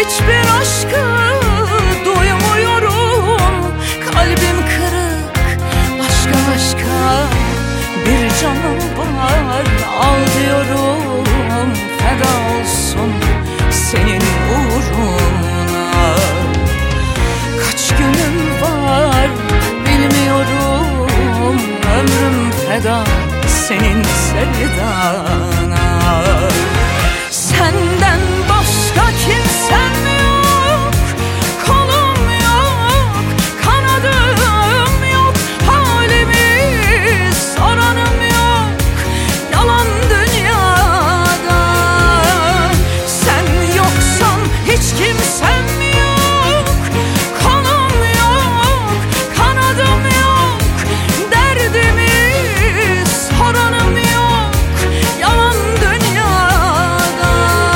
Hiçbir aşkı duymuyorum, kalbim kırık, başka bir canım var. Al diyorum, feda olsun senin uğruna. Kaç günüm var bilmiyorum, ömrüm feda senin sevdana. Senden başka kimsem yok, kolum yok, kanadım yok, halimi soranım yok yalan dünyada. Sen yoksan hiç kimsem yok, kolum yok, kanadım yok, derdimi soranım yok yalan dünyada.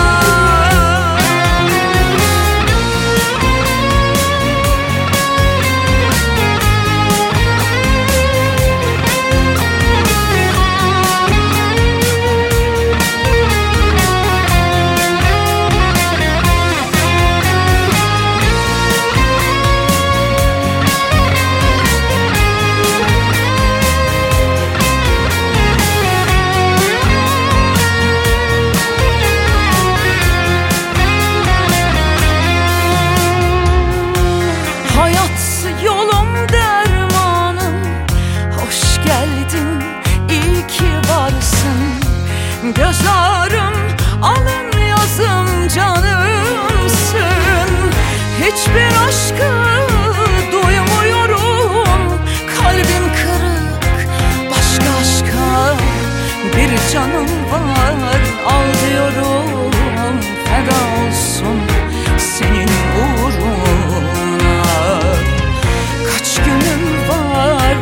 Yolum dermanım, hoş geldin, iyi ki varsın. Göz ağrım, alın yazım canımsın. Hiçbir aşkı duymuyorum, kalbim kırık, başka bir canım var. Al diyorum, feda olsun senin uğruna. Kaç günüm var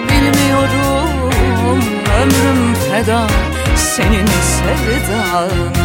bilmiyorum, ömrüm feda senin sevdana.